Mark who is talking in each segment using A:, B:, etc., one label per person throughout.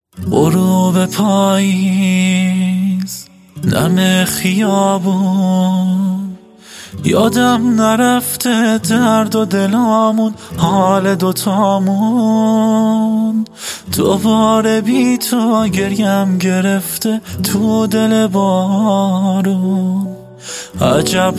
A: غروب پاییز، نم خیابون، یادم نرفته درد و دلامون، حال دوتامون. دوباره بی تو گریم گرفته تو دل بارون. عجب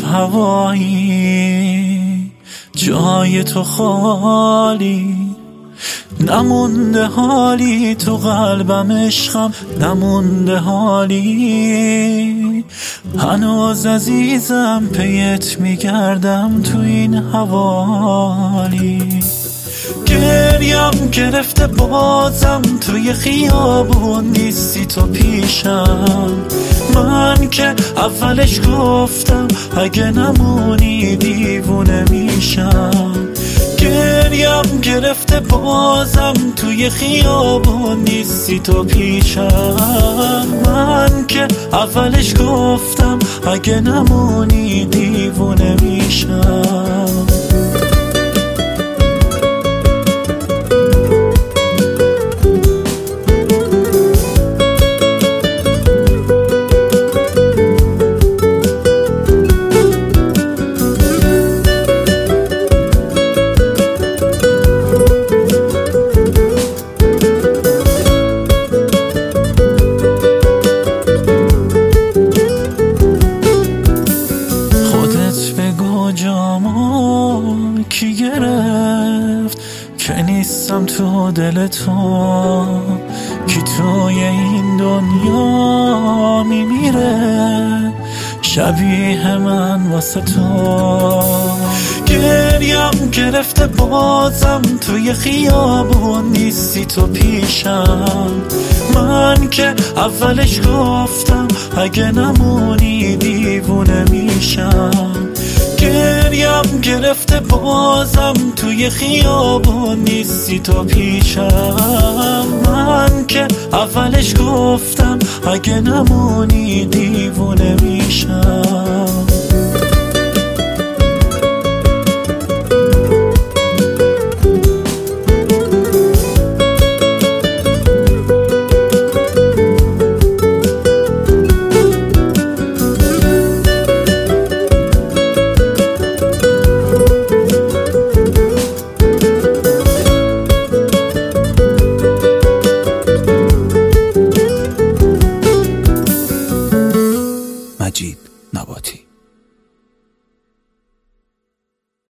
A: هوایی جای تو خالی، نمونده حالی تو قلبم، عشقم نمونده حالی. هنوز عزیزم پیت میگردم تو این حوالی. گریم گرفته بازم توی خیابون، نیستی تو پیشم. من که اولش گفتم اگه نمونی دیوونه میشم. گریم گرفته بازم توی خیابون، نیستی تو پیشم. من که اولش گفتم اگه نمونی دیوونه میشم. جامو کی گرفت که نیستم تو دل تو؟ کی توی این دنیا میمیره شبیه من واسه تو؟ گریم گرفته بازم توی خیابون، نیستی تو پیشم. من که اولش گفتم اگه نمونی دیوونه میشم. گریم گرفته بازم توی خیابون، نیستی تو پیشم. من که اولش گفتم اگه نمونی دیوونه میشم.